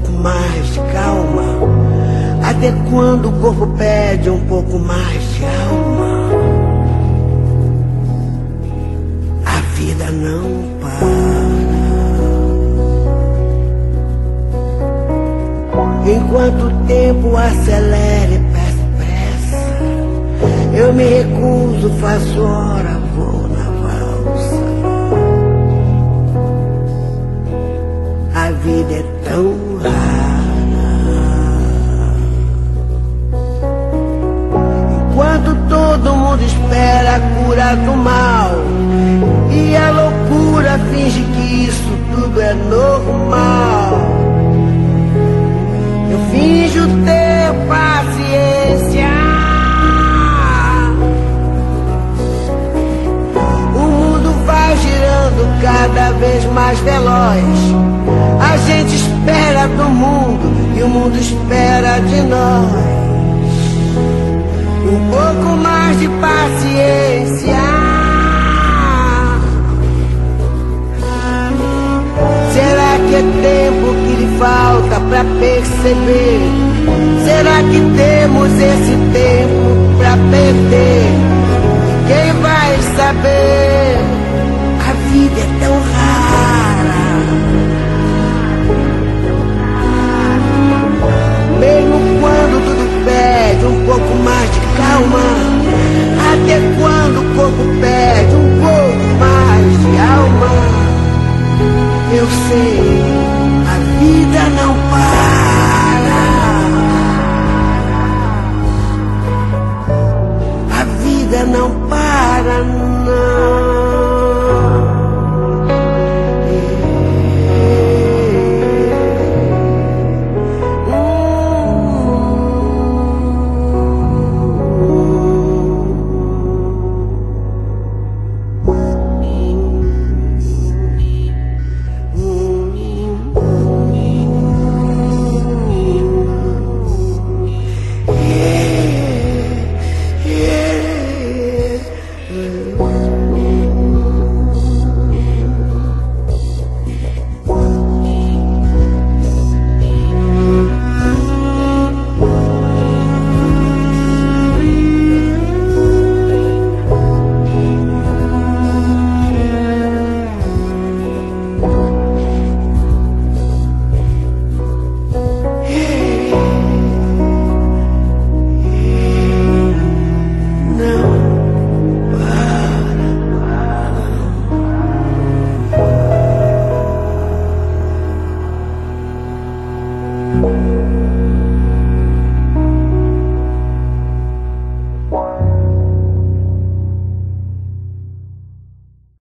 pouco mais de calma? Até quando o corpo pede um pouco mais de alma? A vida não para. Enquanto o tempo acelera e peço pressa, eu me recuso, faço hora, vou na valsa. A vida é tão rara. Enquanto todo mundo espera a cura do mal e a loucura finge que isso tudo é normal, eu finjo ter paciência. O mundo vai girando cada vez mais veloz. A gente espera do mundo e o mundo espera de nós. Um pouco mais de paciência. Será que é tempo que lhe falta pra perceber? Será que temos esse tempo pra perder? Quem vai saber? A vida é tão rara. Mesmo quando tudo pede um pouco mais de calma, até quando o corpo pede um pouco mais de alma? Eu sei, a vida não para. A vida não para, não.